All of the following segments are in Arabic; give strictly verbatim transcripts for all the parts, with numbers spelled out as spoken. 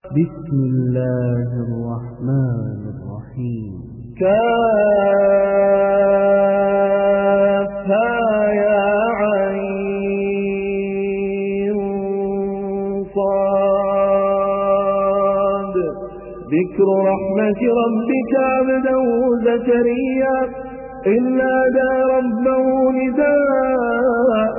بسم الله الرحمن الرحيم. كافها يا عين صاد. ذكر رحمة ربك عبده زكريا إذ نادى ربه نداء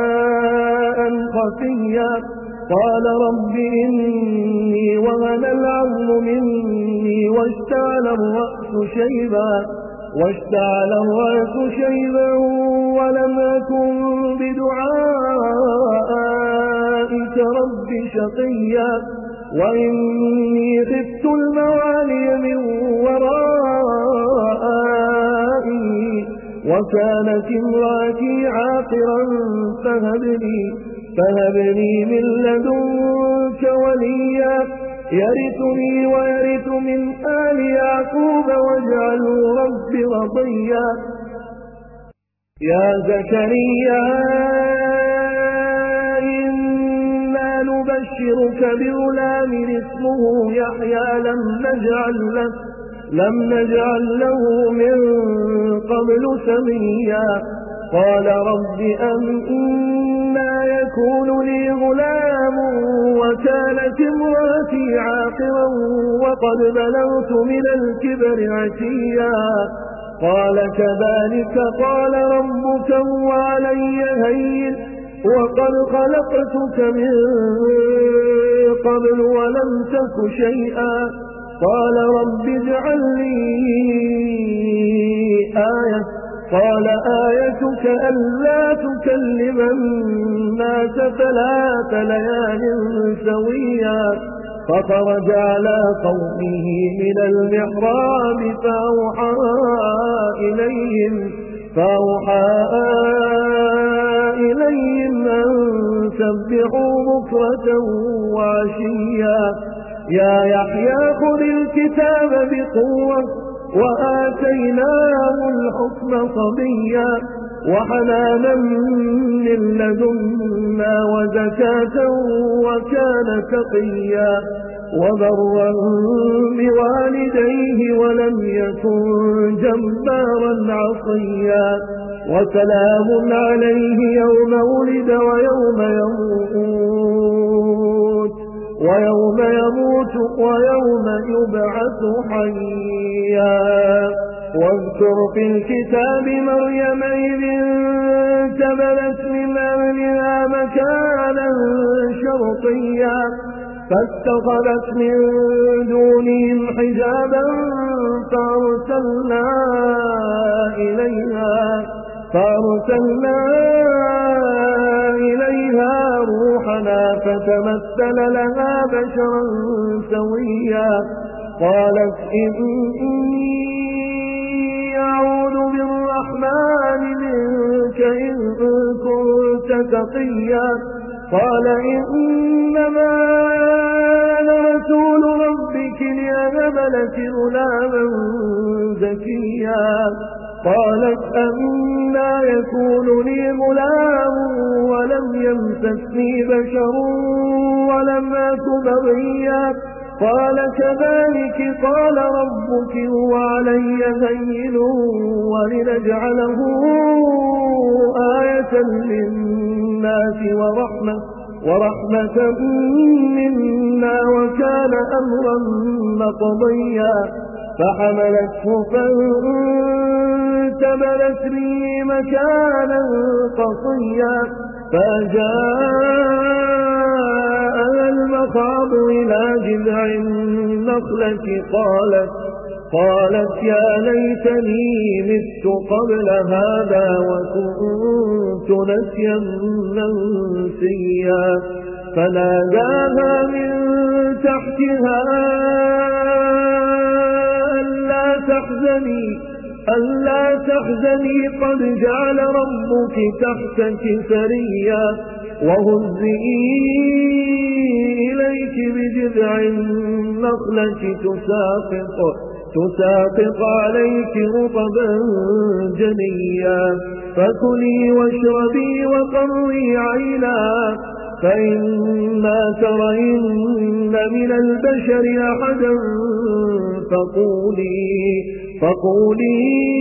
خفيا قال رب إني وهن العظم مني واشتعل الرأس شيبا واشتعل الرأس شيبا ولم أكن بدعائك رب شقيا وإني خفت الموالي من ورائي وكانت امرأتي عاقرا فهب لي فهب لي من لدنك وليا يرثني ويرث من آل يعقوب واجعله رب رضيا. يا زكريا إنا نبشرك بغلام اسمه يحيى لم نجعل له لم نجعل له من قبل سميا قال رب أنى يكون لي غلام وكانت امرأتي عاقرا وقد بلغت من الكبر عتيا قال كذلك قال ربك هو علي هين وقد خلقتك من قبل ولم تك شيئا قال رب اجعل لي آية قال آيتك ألا تكلم الناس ثلاث ليال سويا فخرج على قومه من المحراب فأوحى إليهم فأوحى إليهم أن سبحوا بكرة وعشيا يا يحيى خذ الكتاب بقوة وآتيناه الحكم صبيا وحنانا من لدنا وزكاة وكان تقيا وبرا بوالديه ولم يكن جبارا عصيا وسلام عليه يوم ولد ويوم يموت ويوم يموت ويوم يبعث حيا واذكر في الكتاب مريم إذ انتبذت من أهلها مكانا شرقيا فاتخذت من دونهم حجابا فأرسلنا إليها فأرسلنا إليها روحنا فتمثل لها بشرا سويا قالت إني أعوذ بالرحمن منك إن كنت تقيا قال إنما أنا رسول ربك لأهب لك غلاما زكيا قالت أنى يكون لي غلام ولم يمسسني بشر ولم أك بغيا قال كذلك قال ربك هو علي هين ولنجعله آية للناس ورحمة ورحمة منا وكان أمرا مقضيا فحملته فانتبذت به مكانا قصيا فجاءها المخاض إلى جذع النخلة قالت قالت يا ليتني مت قبل هذا وكنت نسيا منسيا فناداها من تحتها ألا تحزني ألا تحزني قد جعل ربك تحتك سريا وهزئي إليك بجذع النخلة تساقط تساقط عليك رطبا جنيا فكلي واشربي وقري عينا فإما ترين من البشر أحدا فقولي, فقولي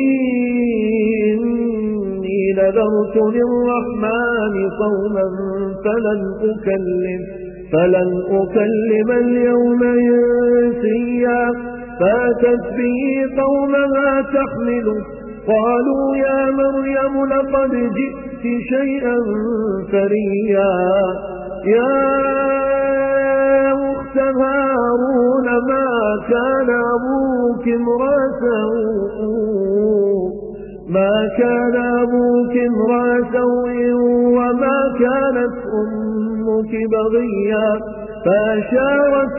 إني نذرت للرحمن صوما فلن أكلم, فلن أكلم اليوم إنسيا. فاتت به قومها تحمله قالوا يا مريم لقد جئت شيئا فريا. يا أخت هارون ما كان أبوك امرأ سوء, ما كان أبوك امرأ سوء وما كانت أمك بغيا. فأشارت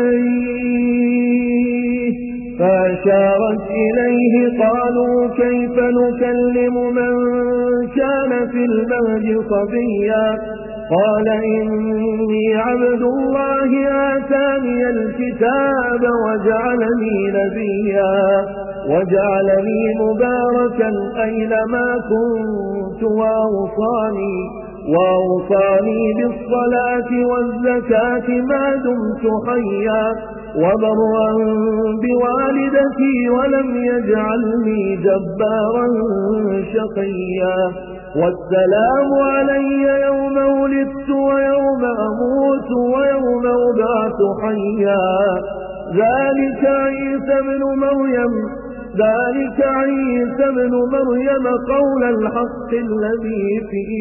إليه, فأشارت إليه قالوا كيف نكلم من كان في المهد صبيا. قال إني عبد الله آتاني الكتاب وجعلني نبيا, وجعلني مباركا أينما كنت وأوصاني, وأوصاني بالصلاة والزكاة ما دمت حيا, وبرا بوالدتي ولم يجعلني جبارا شقيا. والسلام علي يوم ولدت ويوم أموت ويوم أبعث حيا. ذلك عيسى ابن مريم, ذلك عيسى ابن مريم قول الحق الذي فيه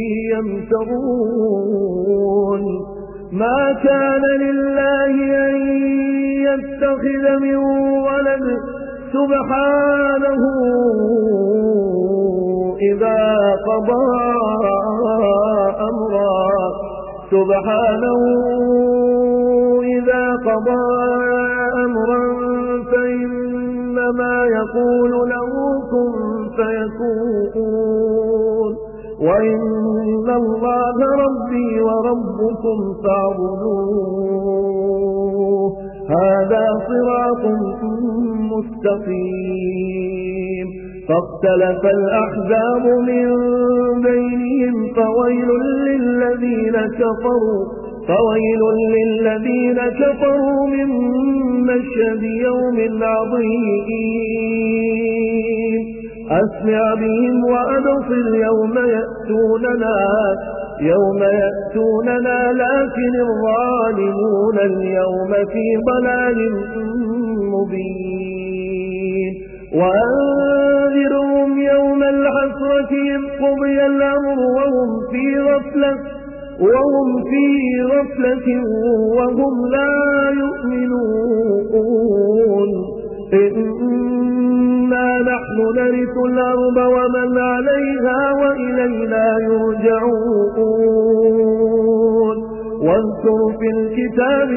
يمترون. ما كان لله أن يتخذ من ولد سبحانه إذا قضى أمرا, سبحانه إذا قضى أمرا فإنما يقول له كن فيكون. وإن الله ربي وربكم فاعبدوه هذا صراط مستقيم. فاختلف الأحزاب من بينهم فويل للذين كفروا, فويل للذين كفروا من مشهد يوم عظيم. أسمع بهم وأبصر يوم يأتوننا, يوم يأتوننا لكن الظالمون اليوم في ضلال مبين. وأنذرهم يوم الحسرة إذ قضي الأمر وهم في غفلة, وهم في غفلة وهم لا يؤمنون. إنا نحن نرث الأرض ومن عليها وإلينا يرجعون. واذكر في الكتاب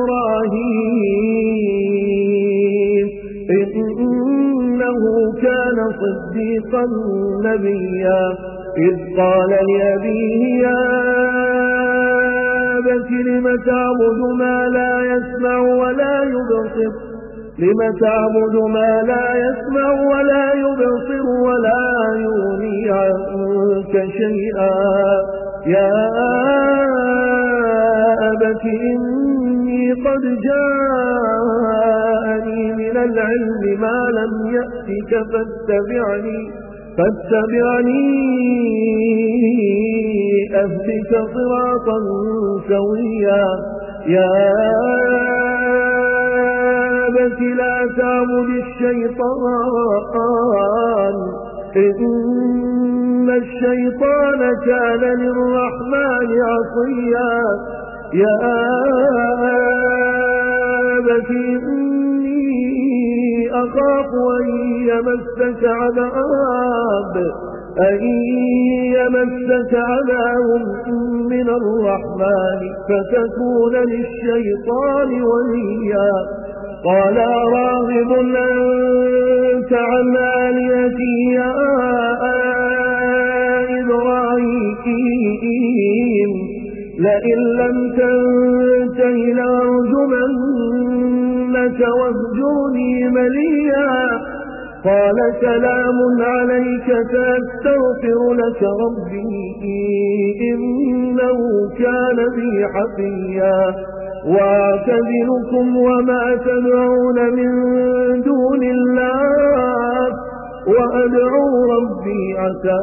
إبراهيم إنه كان صديقا نبيا, إذ قال لأبيه يا أبت لم تعبد ما لا يسمع ولا يبصر, لم تعبد ما لا يسمع ولا يبصر ولا يغني عنك شيئا. يا أبت إني قد جاءني من العلم ما لم يأتك فاتبعني, فاتبعني أهدك صراطا سويا. يا أبت لا تعبد الشيطان إن الشيطان كان للرحمن عصيا. يا أبت إني أخاف أن يمسك عذاب, أن يمسك عذاب من الرحمن فتكون للشيطان وليا. قال راغب أنت عن آلهتي يا إبراهيم لئن لم تنته لأرجمنك واهجرني مليا. قال سلام عليك سأستغفر لك ربي إنه كان بي حفيا وأعتذركم وما تدعون من دون الله وأدعو ربي عسى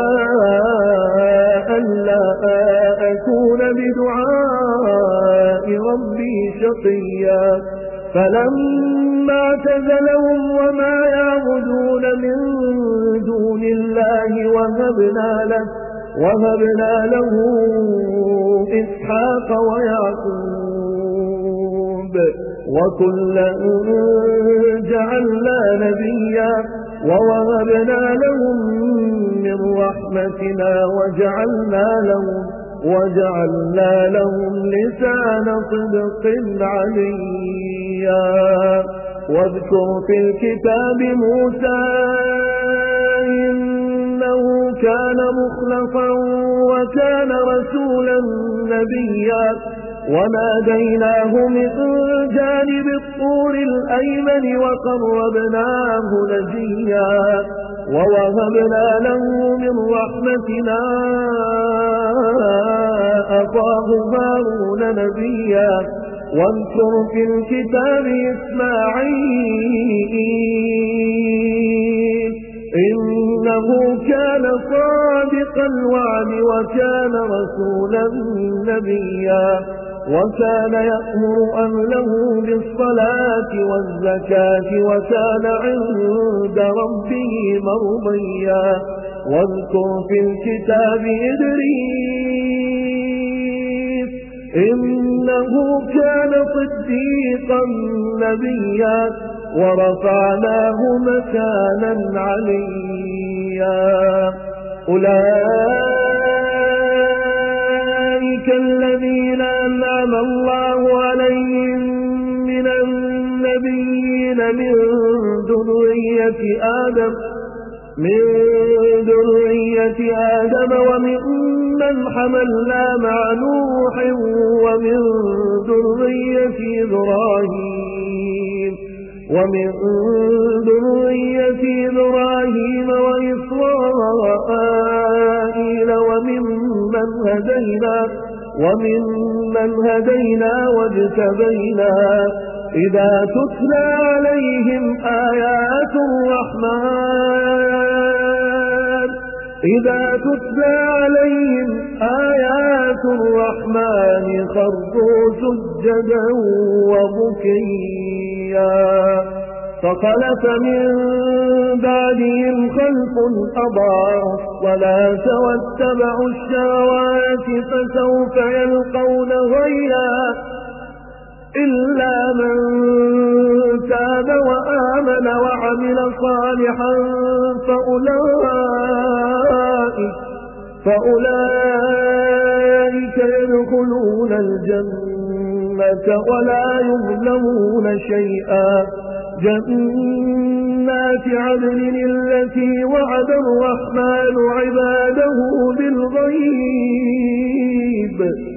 ألا أكون بدعاء ربي شقيا فلما اعتزلهم وما يعبدون من دون الله وهبنا له, وهبنا له إسحاق ويعقوب وكلا جعلنا نبيا ووهبنا لهم من رحمتنا وجعلنا لهم, وجعلنا لهم لسان صدق عليا واذكر في الكتاب موسى إنه كان مخلصا وكان رسولا نبيا وناديناه من جانب الطور الأيمن وقربناه نجيا ووهبنا له من رحمتنا أخاه هارون نبيا واذكر في الكتاب إسماعيل إنه كان صادق الوعد وكان رسولا نبيا وكان يأمر أهله بالصلاة والزكاة وكان عند ربه مرضيا واذكر في الكتاب إدريس إنه كان صديقا نبيا ورفعناه مكانا عليا أولئك الذين أنعم الله عليهم من النبيين من ذرية آدم من ذرية آدم وممن حملنا مع نوح ومن ذرية إبراهيم ومن ذرية إبراهيم وإسرائيل وممن هدينا وممن هدينا واجتبينا إذا تتلى عليهم آيات الرحمن إذا تتلى عليهم آيات الرحمن خروا سجدا وبكيا فخلف من بعدهم خلف أضاعوا الصلاة واتبعوا الشهوات فسوف يلقون غيا إلا من تاب وآمن وعمل صالحا فأولئك, فأولئك يدخلون الجنة ولا يظلمون شيئا جنات عدن التي وعد الرحمن عباده بالغيب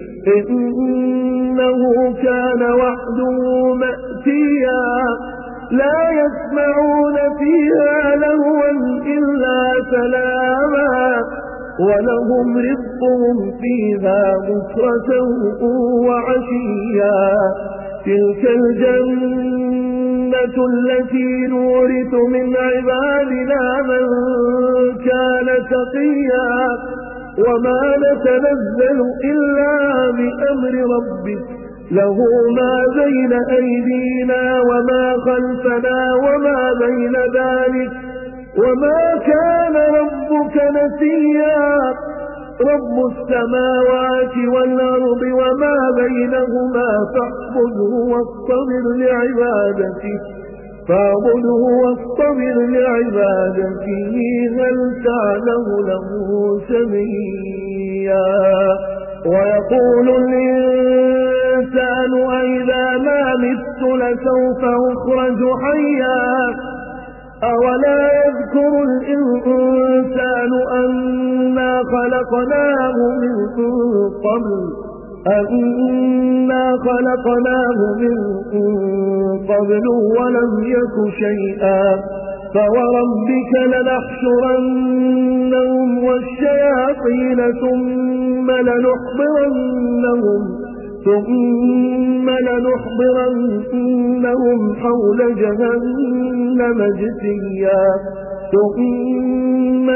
إنه كان وعده مأتيا لا يسمعون فيها لغوا إلا سلاما ولهم رزقهم فيها بكرة وعشيا تلك الجنة التي نورث من عبادنا من كان تقيا وما نتنزل إلا بأمر ربك له ما بين أيدينا وما خلفنا وما بين ذلك وما كان ربك نسيا رب السماوات والأرض وما بينهما فاعبده واصطبر لعبادته فاعبده واصطبر لعبادته هل تعلم له سميا ويقول الإنسان أئذا ما مت لسوف أخرج حيا أولا يذكر الإنسان أنا خلقناه من قبل أنا خلقناه من قبل ولم يك شيئا فوربك لنحشرنهم والشياطين ثم لنحضرنهم ثم لنحضرنهم حول جهنم جثيا ثم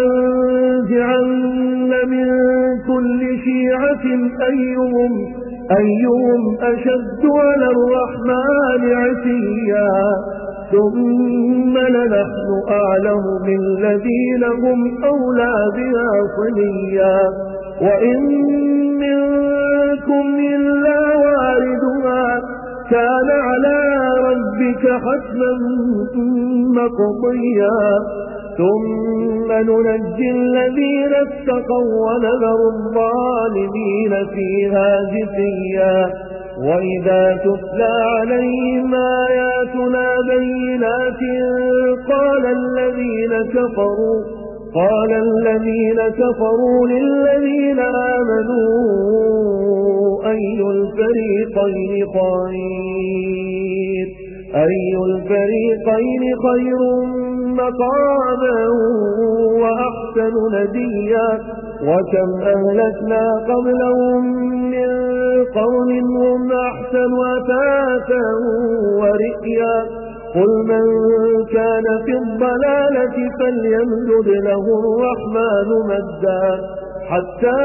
لننزعن من كل شيعة أيهم أيهم أشد على الرحمن عتيا ثم لنحن أعلم بالذين هم أولى بها صليا وإن منكم إلا واردها كان على ربك حتما مقضيا ثم ننجي الذين اتقوا ونذر الظالمين فيها جثيا وإذا تتلى عليهم آياتنا بينات قال الذين كفروا قال الذين كفروا للذين آمنوا أي الفريقين خير أي الفريقين خير مقاما وأحسن نديا وكم أهلكنا قبلهم من قرن هم أحسن أثاثا ورئيا قل من كان في الضلالة فليمدد له الرحمن مدا حتى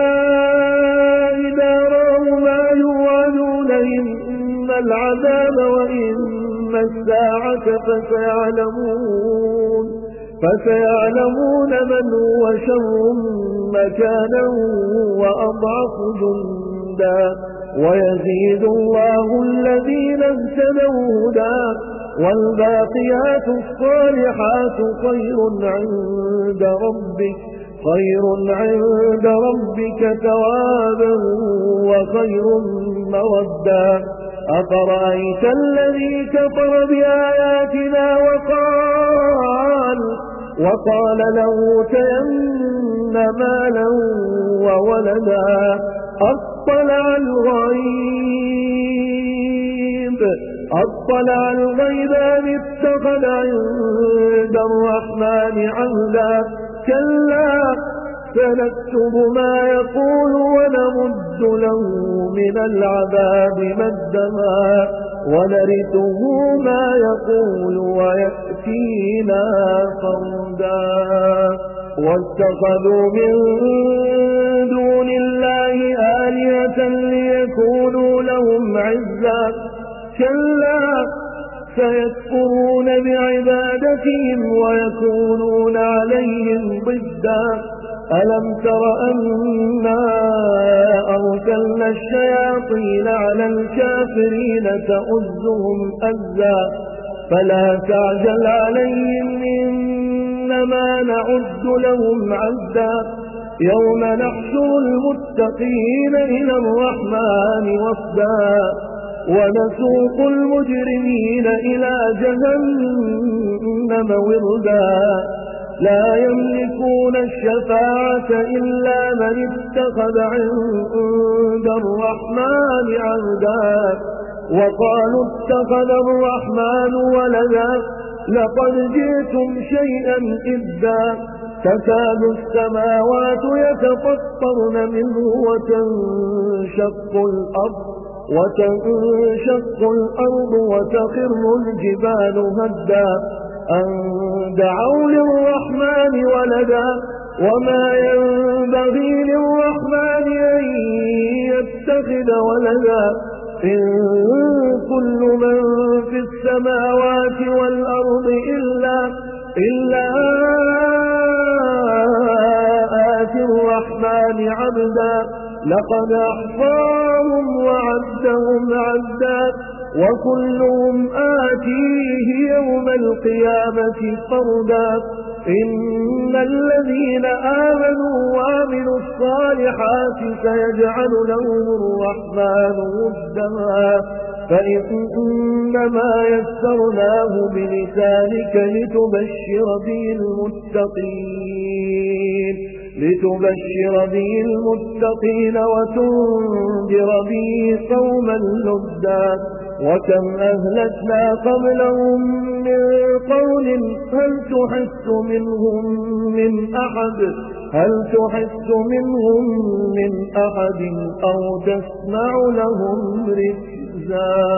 إذا رأوا ما يوعدون إما العذاب وإما الساعة فسيعلمون فسيعلمون من هو شر مكانا وأضعف جندا ويزيد الله الذين اهتدوا هدى والباقيات الصالحات خير عند ربك خير عند ربك ثوابا وخير موددا أفرأيت الذي كفر بآياتنا وقال وقال لأوتين مالا وولدا أطلع الغيب أطلع الغيب أم اتخذ عند الرحمن عهدا كلا سنكتب ما يقول ونمد له من العذاب مدا ونرثه ما يقول ويأتينا فردا واتخذوا من دون الله آلهة ليكونوا لهم عزا كلا سيكفرون بعبادتهم ويكونون عليهم ضدا ألم تر أنا أرسلنا الشياطين على الكافرين تؤزهم أزا فلا تعجل عليهم إنما نعد لهم عدا يوم نحشر المتقين إلى الرحمن وفدا ونسوق المجرمين إلى جهنم وردا لا يملكون الشفاعة إلا من اتخذ عند الرحمن عهدا وقالوا اتخذ الرحمن ولدا لقد جئتم شيئا إدا تكاد السماوات يتفطرن منه وتنشق الأرض وتنشق الأرض وتخر الجبال هدا أن دعوا للرحمن ولدا وما ينبغي للرحمن أن يتخذ ولدا إن كل من في السماوات والأرض إلا إلا آتي الرحمن عبدا لقد أحصاهم وعدهم عدا وكلهم آتيه يوم القيامة فردا إن الذين آمنوا وعملوا الصالحات سيجعل لهم الرحمن ودا فإنما يسرناه بلسانك لتبشر به المتقين لتبشر به المتقين وتنذر به قوما لدا وكم أهلكنا قبلهم من قول هل تحس منهم من أحد هل تحس منهم من أحد أو تسمع لهم ركزا